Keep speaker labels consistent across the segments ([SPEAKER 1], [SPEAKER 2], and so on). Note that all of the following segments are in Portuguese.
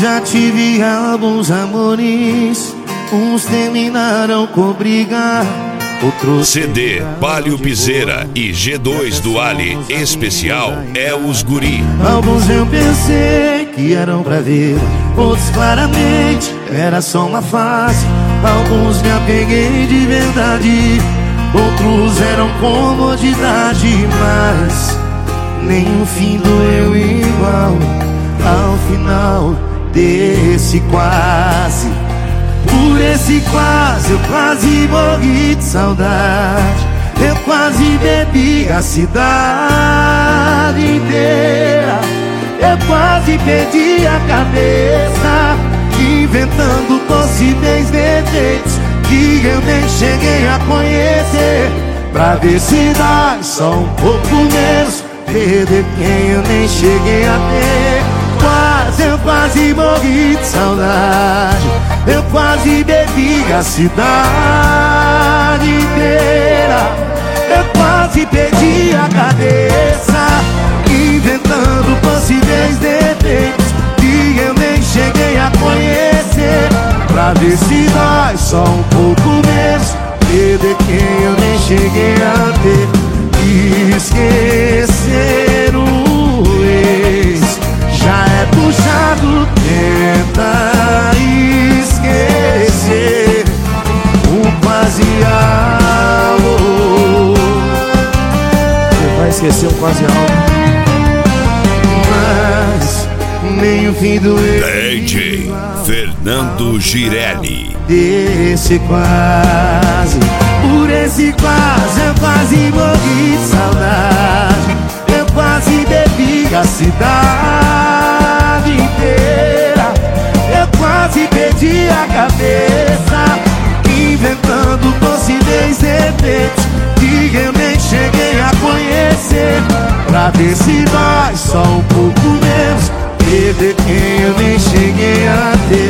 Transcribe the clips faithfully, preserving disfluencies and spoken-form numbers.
[SPEAKER 1] já tive alguns amores, uns terminaram com briga, outros...
[SPEAKER 2] C D Palio Piseira e G dois do Ali especial é os guri.
[SPEAKER 1] Alguns eu pensei que eram pra ver, outros claramente era só uma fase. Alguns me apeguei de verdade, outros eram comodidade. Mas nenhum fim doeu igual ao final desse quase. Por esse quase eu quase morri de saudade. Eu quase bebi a cidade inteira. Eu quase perdi a cabeça, inventando possíveis defeitos que eu nem cheguei a conhecer, pra ver se dá só um pouco menos, perder quem eu nem cheguei a ter. Quase, eu quase morri de saudade. Eu quase bebi a cidade inteira. Eu quase perdi a cabeça, inventando possíveis defeitos que eu nem cheguei a conhecer, pra ver se dói só um pouco menos, perder quem eu nem cheguei a ter. Esquecer o ex já é puxado, tenta esquecer o quase algo.
[SPEAKER 3] Você vai esquecer um quase algo,
[SPEAKER 1] Mas nem o fim do
[SPEAKER 2] D J Fernando Girelli.
[SPEAKER 1] desse quase. Por esse quase eu quase morri de saudade. Eu quase bebi a cidade inteira. Eu quase perdi a cabeça, inventando possíveis defeitos que eu nem cheguei a conhecer, pra ver se dói só um pouco menos, perder quem eu nem cheguei a ter.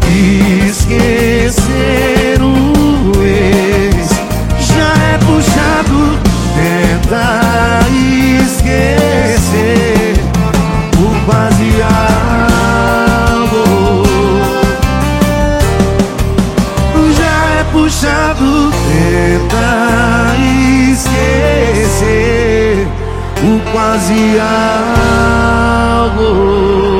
[SPEAKER 1] Esquecer o ex já é puxado, tenta esquecer o quase algo. Já é puxado, tenta esquecer o quase algo.